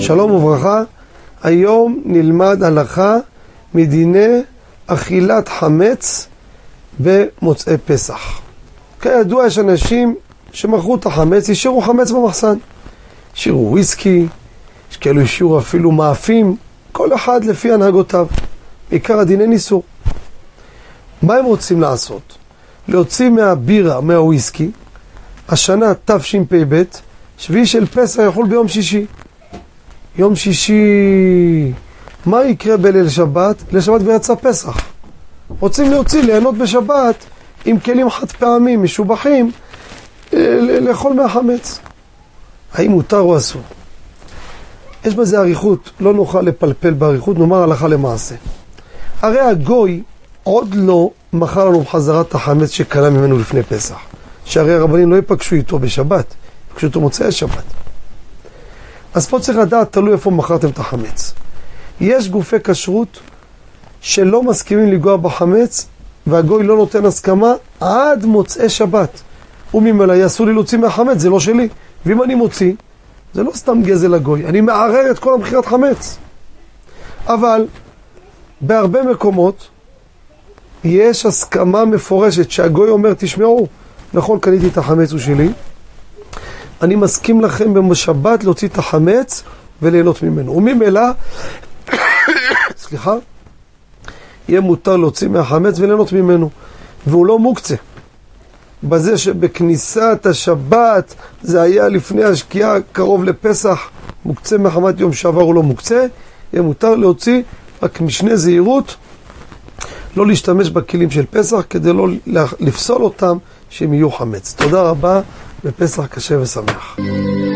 שלום וברכה, היום נלמד הלכה מדיני אכילת חמץ במוצאי פסח. כידוע יש אנשים שמכרו את החמץ, השאירו חמץ במחסן. השאירו וויסקי, יש כאלו השאירו אפילו מאפים, כל אחד לפי הנהגותיו. בעיקר הדיני ניסור. מה הם רוצים לעשות? להוציא מהבירה, מהוויסקי, השנה תשפ"ב, שביעי של פסח יחול ביום שישי. יום שישי, מה יקרה בליל שבת? ליל שבת ויצא פסח. רוצים להוציא, ליהנות בשבת עם כלים חד פעמים, משובחים, לאכול מהחמץ. האם מותר או אסור? יש בזה עריכות, לא נוכל לפלפל בעריכות, נאמר הלכה למעשה. הרי הגוי עוד לא מכר לנו בחזרת החמץ שקנה ממנו לפני פסח. שהרי הרבנים לא ייפגשו איתו בשבת, ייפגשו איתו מוצאי שבת. אז פה צריך לדעת, תלוי איפה מכרתם את החמץ. יש גופי כשרות שלא מסכימים לגוע בחמץ, והגוי לא נותן הסכמה עד מוצאי שבת. וממילא יעשו לי להוציא מהחמץ, זה לא שלי. ואם אני מוציא, זה לא סתם גזל הגוי, אני מערער את כל המכירת חמץ. אבל בהרבה מקומות יש הסכמה מפורשת שהגוי אומר, תשמעו, נכון, קניתי את החמץ הוא שלי, אני מסכים לכם בשבת להוציא את החמץ וליהנות ממנו. וממילא, סליחה, יהיה מותר להוציא מהחמץ וליהנות ממנו. והוא לא מוקצה. בזה שבכניסת השבת, זה היה לפני השקיעה קרוב לפסח, מוקצה מחמת יום שעבר הוא לא מוקצה, יהיה מותר להוציא רק משנה זהירות, לא להשתמש בכלים של פסח כדי לא לפסול אותם שהם יהיו חמץ. תודה רבה, בפסח קשה ושמח.